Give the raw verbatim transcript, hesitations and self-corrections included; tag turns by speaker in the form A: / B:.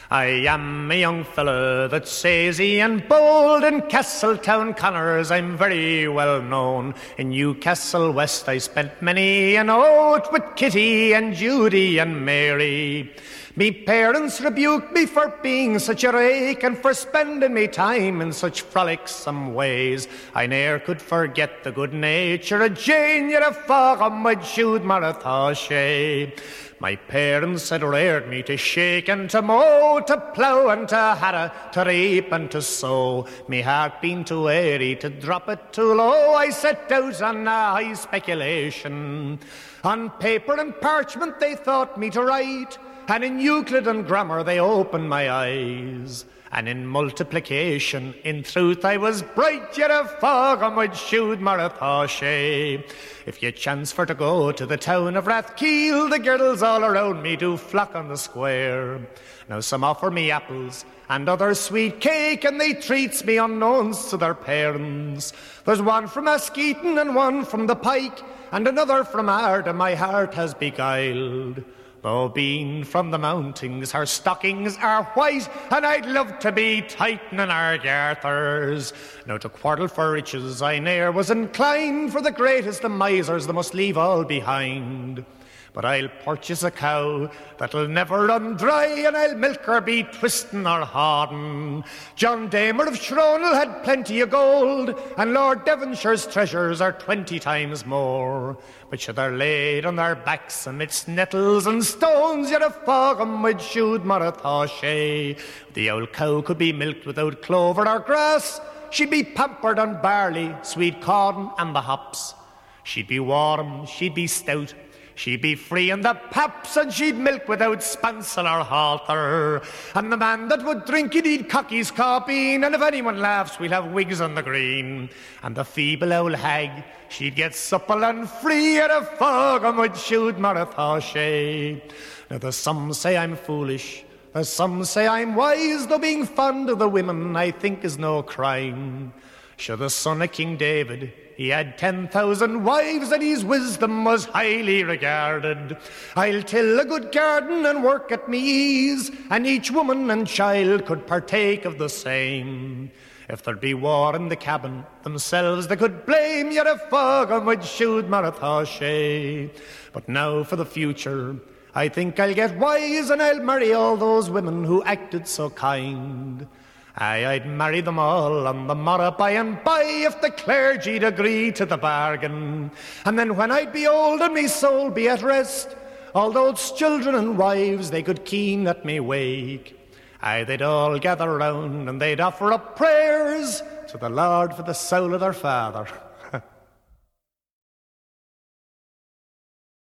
A: I am a young fellow that's aisy and bold. In Castletown, Connors, I'm very well known. In Newcastle West I spent many an out with Kitty and Judy and Mary. Me parents rebuked me for being such a rake and for spending me time in such frolicsome ways. I ne'er could forget the good nature of Jane, yet a fog on my Jude Maratha. My parents had reared me to shake and to mow, to plough and to harrow, to reap and to sow. Me heart being too airy to drop it too low, I set out on a high speculation. On paper and parchment they thought me to write, and in Euclid and grammar they opened my eyes. And in multiplication, in truth, I was bright, yet a fog on my Jude Maratha. If you chance for to go to the town of Rathkeil, the girls all around me do flock on the square. Now some offer me apples, and others sweet cake, and they treats me unknowns to their parents. There's one from Askeaton and one from the Pike, and another from Ardagh my heart has beguiled. Though being from the mountains, her stockings are white, and I'd love to be tightening our garters. Now to quarrel for riches I ne'er was inclined, for the greatest of misers they must leave all behind. But I'll purchase a cow that'll never run dry, and I'll milk her be twisting or hauding. John Damer of Shronel had plenty of gold, and Lord Devonshire's treasures are twenty times more. But should they're laid on their backs amidst nettles and stones, yet a fog 'em with Jude Maratha. The old cow could be milked without clover or grass. She'd be pampered on barley, sweet corn and the hops. She'd be warm, she'd be stout, she'd be free in the paps, and she'd milk without spancel or halter. And the man that would drink it, he'd cock his copine, and if anyone laughs, we'll have wigs on the green. And the feeble old hag, she'd get supple and free at a fog on with Jude Maratha. Now there's some say I'm foolish, there's some say I'm wise, though being fond of the women I think is no crime. Sure, the son of King David, he had ten thousand wives, and his wisdom was highly regarded. I'll till a good garden and work at me ease, and each woman and child could partake of the same. If there be war in the cabin, themselves they could blame, yet a fog on with Jude Maratha. But now for the future, I think I'll get wise, and I'll marry all those women who acted so kind. Aye, I'd marry them all on the morrow by and by, if the clergy'd agree to the bargain. And then when I'd be old and me soul be at rest, all those children and wives, they could keen at me wake. Aye, they'd all gather round and they'd offer up prayers to the Lord for the soul of their father.